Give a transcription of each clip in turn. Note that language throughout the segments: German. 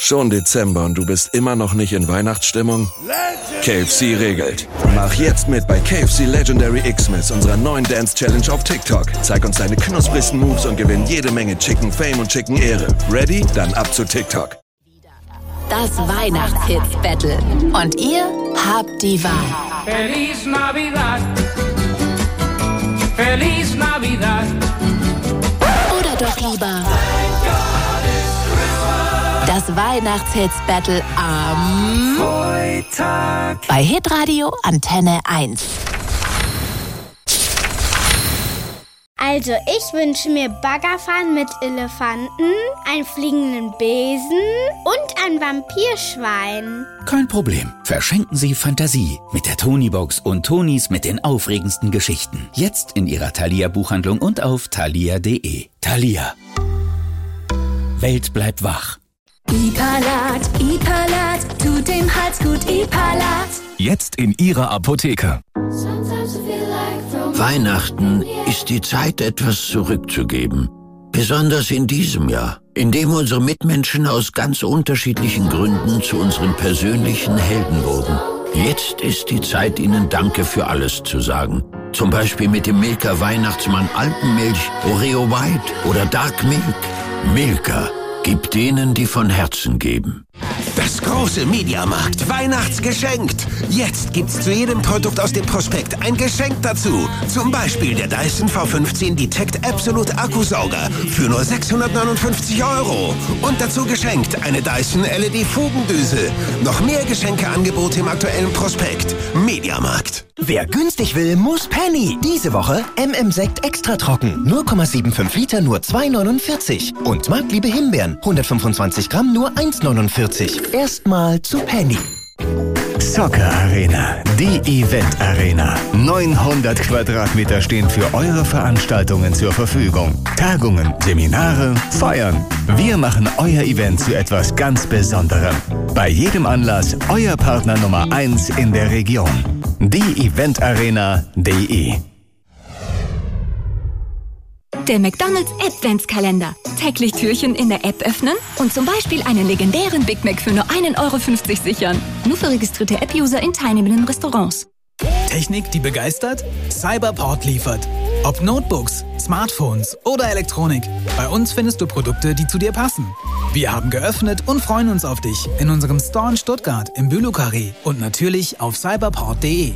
Schon Dezember und du bist immer noch nicht in Weihnachtsstimmung? KFC regelt. Mach jetzt mit bei KFC Legendary Xmas, unserer neuen Dance Challenge auf TikTok. Zeig uns deine knusprigsten Moves und gewinn jede Menge Chicken Fame und Chicken Ehre. Ready? Dann ab zu TikTok. Das Weihnachtshits-Battle. Und ihr habt die Wahl. Feliz Navidad. Feliz Navidad. Oder doch lieber das Weihnachtshits-Battle am Freitag bei Hitradio Antenne 1. Also, ich wünsche mir Baggerfahren mit Elefanten, einen fliegenden Besen und ein Vampirschwein. Kein Problem. Verschenken Sie Fantasie mit der Tonibox und Tonis mit den aufregendsten Geschichten. Jetzt in Ihrer Thalia-Buchhandlung und auf thalia.de. Thalia. Welt bleibt wach. Ipalat, tut dem Hals gut, Ipalat. Jetzt in Ihrer Apotheke. Weihnachten ist die Zeit, etwas zurückzugeben. Besonders in diesem Jahr, in dem unsere Mitmenschen aus ganz unterschiedlichen Gründen zu unseren persönlichen Helden wurden. Jetzt ist die Zeit, ihnen Danke für alles zu sagen. Zum Beispiel mit dem Milka Weihnachtsmann Alpenmilch, Oreo White oder Dark Milk. Milka. Gib denen, die von Herzen geben. Das große Mediamarkt Weihnachtsgeschenkt. Jetzt gibt's zu jedem Produkt aus dem Prospekt ein Geschenk dazu. Zum Beispiel der Dyson V15 Detect Absolute Akkusauger für nur 659 €. Und dazu geschenkt eine Dyson LED Fugendüse. Noch mehr Geschenkeangebote im aktuellen Prospekt. Mediamarkt. Wer günstig will, muss Penny. Diese Woche MM-Sekt extra trocken. 0,75 Liter, nur 2,49. Und Marktliebe Himbeeren. 125 Gramm, nur 1,49. Erstmal zu Penny. Soccer Arena, die Event Arena. 900 Quadratmeter stehen für eure Veranstaltungen zur Verfügung. Tagungen, Seminare, Feiern. Wir machen euer Event zu etwas ganz Besonderem. Bei jedem Anlass euer Partner Nummer 1 in der Region. Die eventarena.de. Der McDonald's Adventskalender. Täglich Türchen in der App öffnen und zum Beispiel einen legendären Big Mac für nur 1,50 € sichern. Nur für registrierte App-User in teilnehmenden Restaurants. Technik, die begeistert? Cyberport liefert. Ob Notebooks, Smartphones oder Elektronik. Bei uns findest du Produkte, die zu dir passen. Wir haben geöffnet und freuen uns auf dich in unserem Store in Stuttgart, im Bülow-Carré und natürlich auf cyberport.de.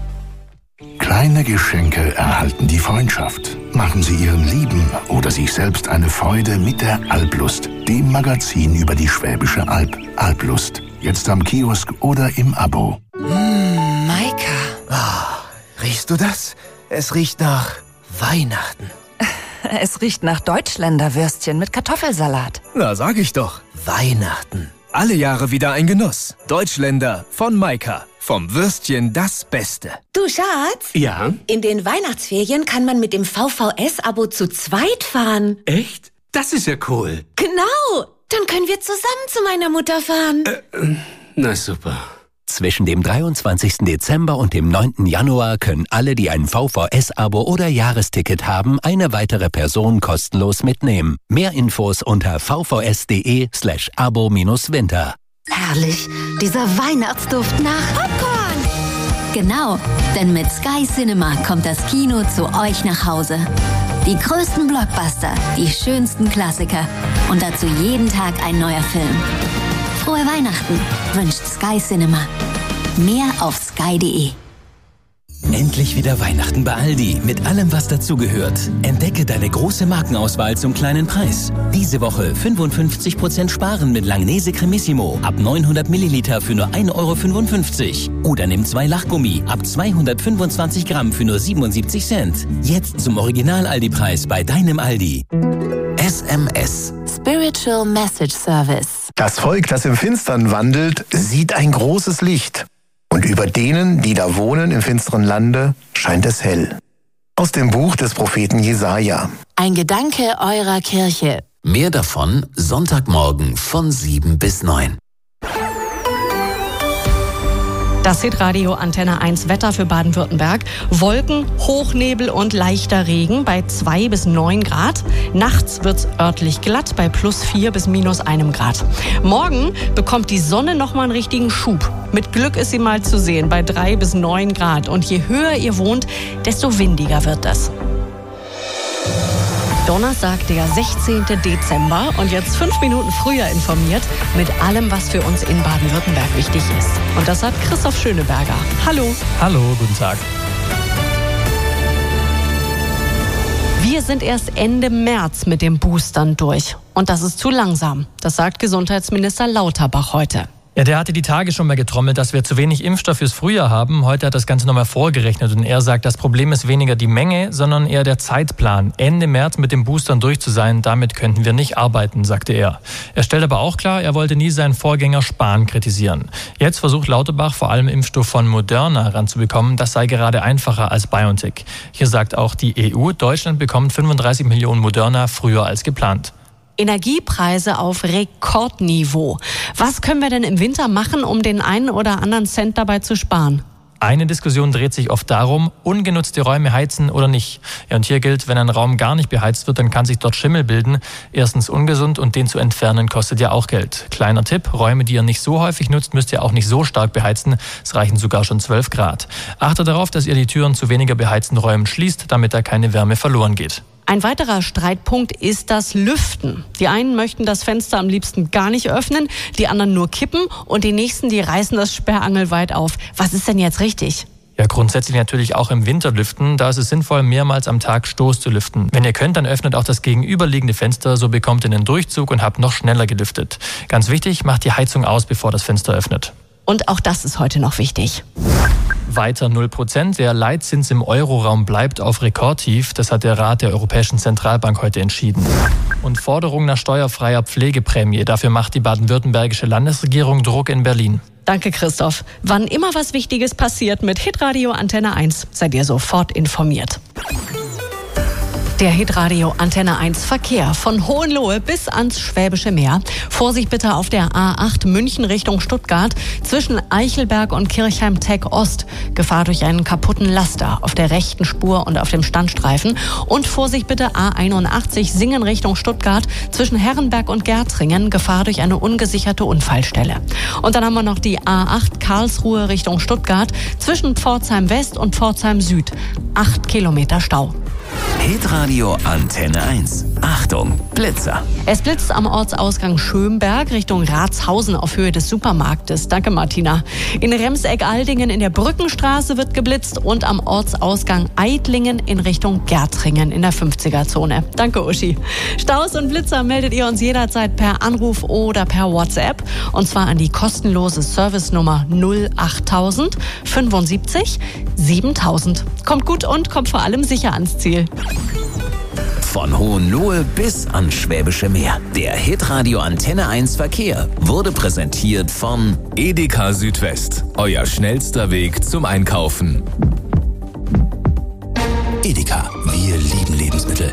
Kleine Geschenke erhalten die Freundschaft. Machen Sie Ihren Lieben oder sich selbst eine Freude mit der Alplust, dem Magazin über die Schwäbische Alb. Alplust. Jetzt am Kiosk oder im Abo. Maika. Oh, riechst du das? Es riecht nach Weihnachten. Es riecht nach Deutschländerwürstchen mit Kartoffelsalat. Na, sag ich doch. Weihnachten. Alle Jahre wieder ein Genuss. Deutschländer von Maika. Vom Würstchen das Beste. Du Schatz? Ja? In den Weihnachtsferien kann man mit dem VVS-Abo zu zweit fahren. Echt? Das ist ja cool. Genau. Dann können wir zusammen zu meiner Mutter fahren. Na super. Zwischen dem 23. Dezember und dem 9. Januar können alle, die ein VVS-Abo oder Jahresticket haben, eine weitere Person kostenlos mitnehmen. Mehr Infos unter vvs.de/abo-winter. Herrlich, dieser Weihnachtsduft nach Popcorn. Genau, denn mit Sky Cinema kommt das Kino zu euch nach Hause. Die größten Blockbuster, die schönsten Klassiker und dazu jeden Tag ein neuer Film. Frohe Weihnachten wünscht Sky Cinema. Mehr auf sky.de. Endlich wieder Weihnachten bei Aldi mit allem, was dazugehört. Entdecke deine große Markenauswahl zum kleinen Preis. Diese Woche 55% sparen mit Langnese Cremissimo ab 900 Milliliter für nur 1,55 €. Oder nimm 2 Lachgummi ab 225 Gramm für nur 77 Cent. Jetzt zum Original-Aldi-Preis bei deinem Aldi. SMS. Spiritual Message Service. Das Volk, das im Finstern wandelt, sieht ein großes Licht. Und über denen, die da wohnen im finsteren Lande, scheint es hell. Aus dem Buch des Propheten Jesaja. Ein Gedanke eurer Kirche. Mehr davon Sonntagmorgen von 7 bis 9. Das Hitradio Antenne 1 Wetter für Baden-Württemberg. Wolken, Hochnebel und leichter Regen bei 2 bis 9 Grad. Nachts wird's örtlich glatt bei +4 bis -1 Grad. Morgen bekommt die Sonne nochmal einen richtigen Schub. Mit Glück ist sie mal zu sehen bei 3 bis 9 Grad. Und je höher ihr wohnt, desto windiger wird es. Donnerstag, der 16. Dezember und jetzt 5 Minuten früher informiert mit allem, was für uns in Baden-Württemberg wichtig ist. Und das hat Christoph Schöneberger. Hallo. Hallo, guten Tag. Wir sind erst Ende März mit dem Boostern durch. Und das ist zu langsam. Das sagt Gesundheitsminister Lauterbach heute. Ja, der hatte die Tage schon mal getrommelt, dass wir zu wenig Impfstoff fürs Frühjahr haben. Heute hat das Ganze nochmal vorgerechnet und er sagt, das Problem ist weniger die Menge, sondern eher der Zeitplan. Ende März mit den Boostern durch zu sein, damit könnten wir nicht arbeiten, sagte er. Er stellt aber auch klar, er wollte nie seinen Vorgänger Spahn kritisieren. Jetzt versucht Lauterbach vor allem Impfstoff von Moderna ranzubekommen. Das sei gerade einfacher als BioNTech. Hier sagt auch die EU, Deutschland bekommt 35 Millionen Moderna früher als geplant. Energiepreise auf Rekordniveau. Was können wir denn im Winter machen, um den einen oder anderen Cent dabei zu sparen? Eine Diskussion dreht sich oft darum, ungenutzte Räume heizen oder nicht. Ja, und hier gilt, wenn ein Raum gar nicht beheizt wird, dann kann sich dort Schimmel bilden. Erstens ungesund und den zu entfernen kostet ja auch Geld. Kleiner Tipp, Räume, die ihr nicht so häufig nutzt, müsst ihr auch nicht so stark beheizen. Es reichen sogar schon 12 Grad. Achtet darauf, dass ihr die Türen zu weniger beheizten Räumen schließt, damit da keine Wärme verloren geht. Ein weiterer Streitpunkt ist das Lüften. Die einen möchten das Fenster am liebsten gar nicht öffnen, die anderen nur kippen und die nächsten, die reißen das sperrangelweit auf. Was ist denn jetzt richtig? Ja, grundsätzlich natürlich auch im Winter lüften. Da ist es sinnvoll, mehrmals am Tag Stoß zu lüften. Wenn ihr könnt, dann öffnet auch das gegenüberliegende Fenster, so bekommt ihr einen Durchzug und habt noch schneller gelüftet. Ganz wichtig, macht die Heizung aus, bevor das Fenster öffnet. Und auch das ist heute noch wichtig. Weiter 0%. Der Leitzins im Euroraum bleibt auf Rekordtief. Das hat der Rat der Europäischen Zentralbank heute entschieden. Und Forderung nach steuerfreier Pflegeprämie. Dafür macht die baden-württembergische Landesregierung Druck in Berlin. Danke, Christoph. Wann immer was Wichtiges passiert mit Hitradio Antenne 1, seid ihr sofort informiert. Der Hitradio Antenne 1 Verkehr von Hohenlohe bis ans Schwäbische Meer. Vorsicht bitte auf der A8 München Richtung Stuttgart zwischen Eichelberg und Kirchheim-Tech Ost. Gefahr durch einen kaputten Laster auf der rechten Spur und auf dem Standstreifen. Und Vorsicht bitte A81 Singen Richtung Stuttgart zwischen Herrenberg und Gärtringen. Gefahr durch eine ungesicherte Unfallstelle. Und dann haben wir noch die A8 Karlsruhe Richtung Stuttgart zwischen Pforzheim West und Pforzheim Süd. 8 Kilometer Stau. Hitradio Antenne 1. Achtung, Blitzer. Es blitzt am Ortsausgang Schönberg Richtung Ratshausen auf Höhe des Supermarktes. Danke, Martina. In Remseck-Aldingen in der Brückenstraße wird geblitzt und am Ortsausgang Eidlingen in Richtung Gärtringen in der 50er-Zone. Danke, Uschi. Staus und Blitzer meldet ihr uns jederzeit per Anruf oder per WhatsApp. Und zwar an die kostenlose Servicenummer 08000 75 7000. Kommt gut und kommt vor allem sicher ans Ziel. Von Hohenlohe bis ans Schwäbische Meer. Der Hitradio Antenne 1 Verkehr wurde präsentiert von Edeka Südwest. Euer schnellster Weg zum Einkaufen. Edeka, wir lieben Lebensmittel.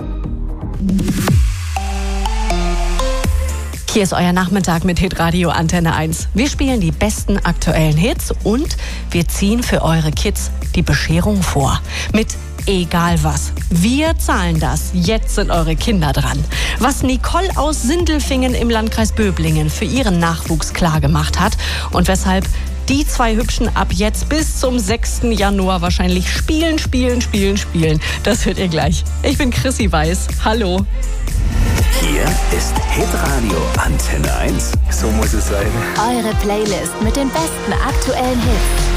Hier ist euer Nachmittag mit Hitradio Antenne 1. Wir spielen die besten aktuellen Hits und wir ziehen für eure Kids die Bescherung vor. Mit egal was. Wir zahlen das. Jetzt sind eure Kinder dran. Was Nicole aus Sindelfingen im Landkreis Böblingen für ihren Nachwuchs klargemacht hat und weshalb die zwei Hübschen ab jetzt bis zum 6. Januar wahrscheinlich spielen. Das hört ihr gleich. Ich bin Chrissy Weiß. Hallo. Hier ist Hitradio Antenne 1. So muss es sein. Eure Playlist mit den besten aktuellen Hits.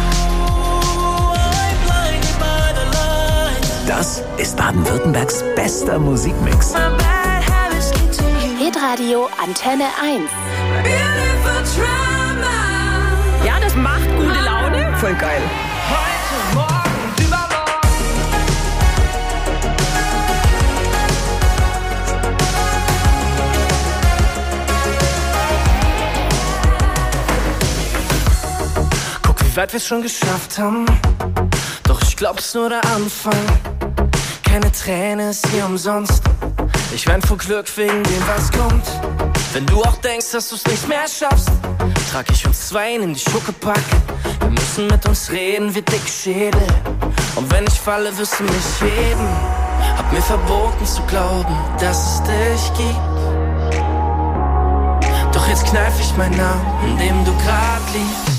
Das ist Baden-Württembergs bester Musikmix. Hitradio Antenne 1. Ja, das macht gute Laune. Voll geil. Guck, wie weit wir es schon geschafft haben. Doch ich glaub, es ist nur der Anfang. Keine Träne ist hier umsonst. Ich wein vor Glück wegen dem, was kommt. Wenn du auch denkst, dass du's nicht mehr schaffst, trag ich uns zwei in die Schuckepack. Wir müssen müssen mit uns reden wie Dickschädel. Und wenn ich falle, wirst du mich heben. Hab mir verboten zu glauben, dass es dich gibt. Doch jetzt kneif ich meinen Namen, in dem du grad liegst.